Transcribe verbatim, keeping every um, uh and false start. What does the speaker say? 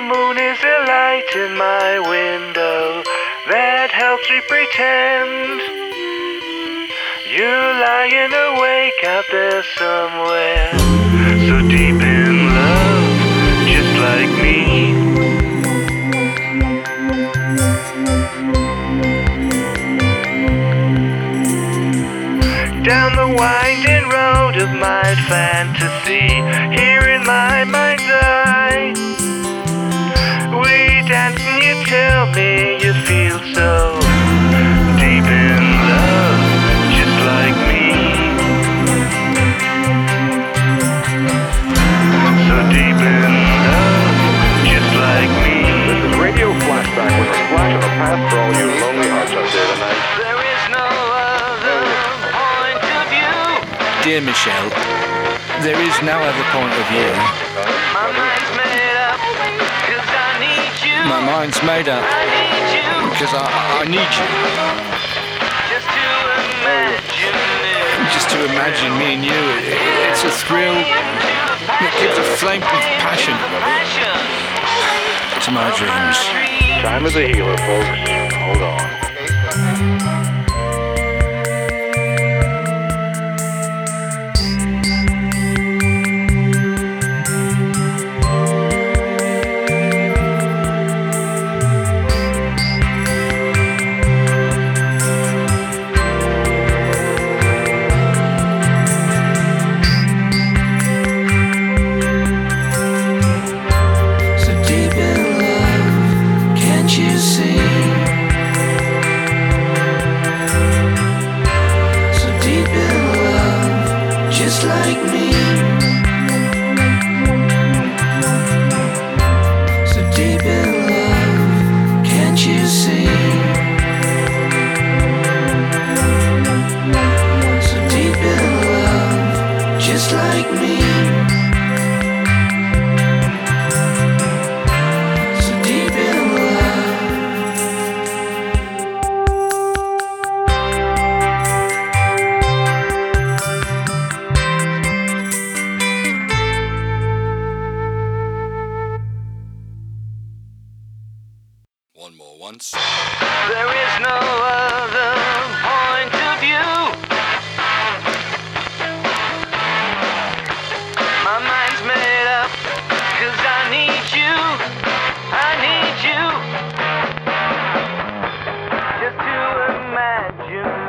moon is a light in my window that helps me pretend you're lying awake out there somewhere, so deep in love, just like me. Down the winding road of my fantasy, here in my mind's eye, we dance and you tell me you feel so deep in love, just like me. So deep in love, just like me. This is Radio Flashback with a flash of the past for all you lonely hearts out there tonight. There is no other point of view. Dear Michelle, there is no other point of view. My mind's made up, cause I need you. My mind's made up I need you, because I, I need you. just to imagine it. Just to imagine me and you, it, it's a thrill. It gives a flame of passion to my dreams. Time is a healer, folks. Hold on. Just like me, so deep in love, can't you see? So deep in love, just like me. So deep in love. One more once. There is no other point of view. My mind's made up, cause I need you. I need you, just to imagine